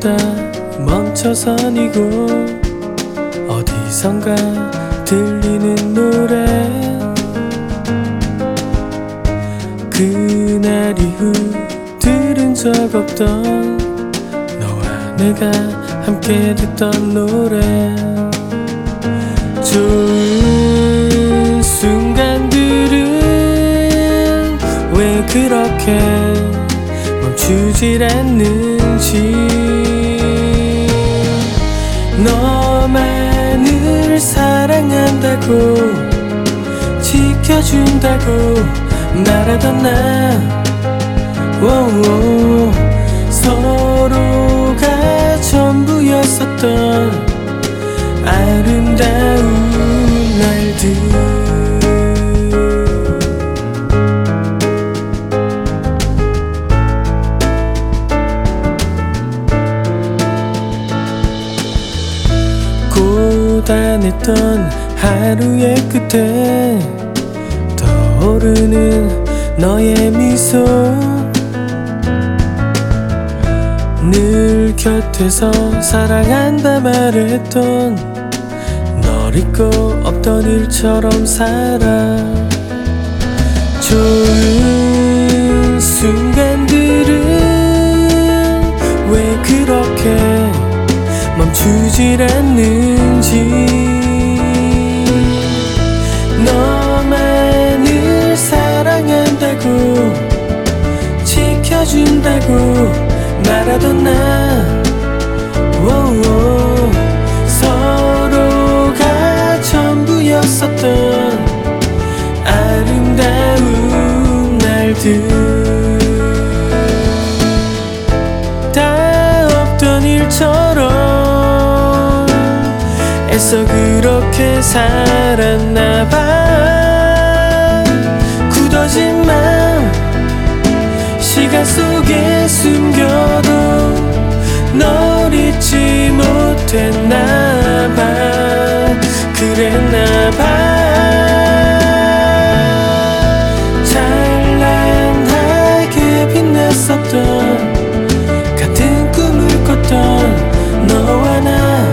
걷다 멈춰선 이곳 어디선가 들리는 노래 그날 이후 들은 적 없던 너와 내가 함께 듣던 노래 좋은 순간들은 왜 그렇게 멈추질 않는지 너만을 사랑한다고 지켜준다고 말하던 나 서로가 전부였었던 아름다운 날들 고단했던 하루의 끝에 떠오르는 너의 미소 늘 곁에서 사랑한다 말했던 널 잊고 없던 일처럼 살아 좋은 순간들은 왜 그렇게 멈추질 않는지 너만을 사랑한다고 지켜준다고 말하던 나 서로가 전부였었던 아름다운 날들 다 없던 일처럼 애써 그렇게 살았나봐 굳어진 맘 시간 속에 숨겨도 널 잊지 못했나봐 그랬나봐 찬란하게 빛났었던 같은 꿈을 꿨던 너와 나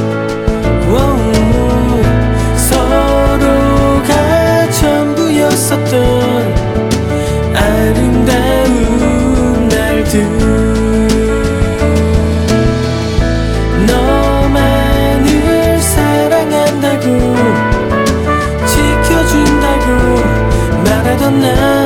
서로가 전부였었던 아름다운 날들 너만을 사랑한다고 지켜준다고 말하던 나